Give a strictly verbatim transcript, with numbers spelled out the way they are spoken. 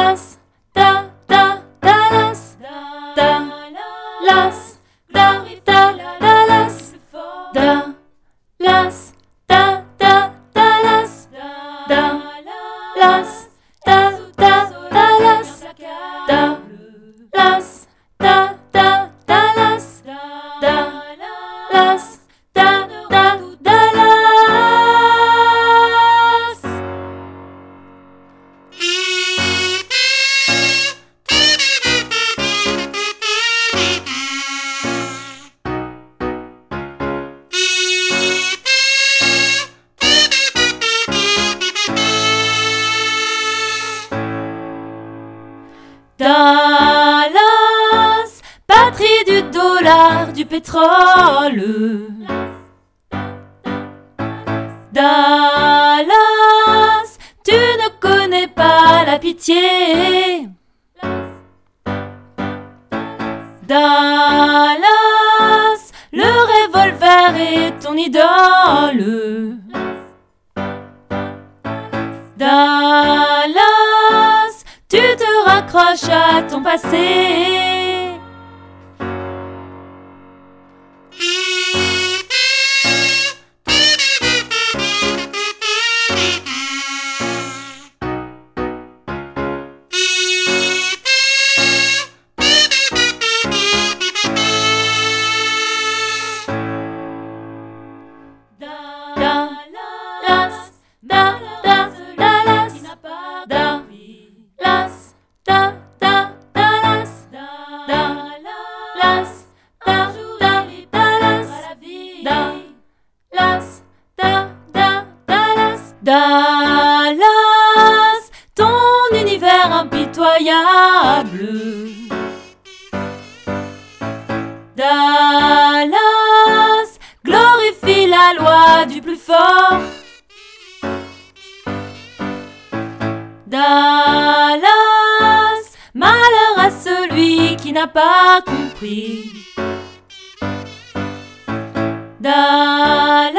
Dallas, da, da, Dallas, Dallas, da, da, Dallas, Dallas, da, da, Dallas, Dallas, da, da, Dallas, Dallas, da, da, Dallas, Dallas, da, da, Dallas. Dallas, patrie du dollar, du pétrole. Dallas, tu ne connais pas la pitié. Dallas, le revolver est ton idole. Dallas, tu te raccroches à ton passé. Dallas, da, da, Dallas, Dallas, da, da, Dallas, Dallas, da, da, Dallas, Dallas, da, da, Dallas, Dallas, ton univers impitoyable. Dallas, glorifie la loi du plus fort. Dallas, malheur à celui qui n'a pas compris. Dallas,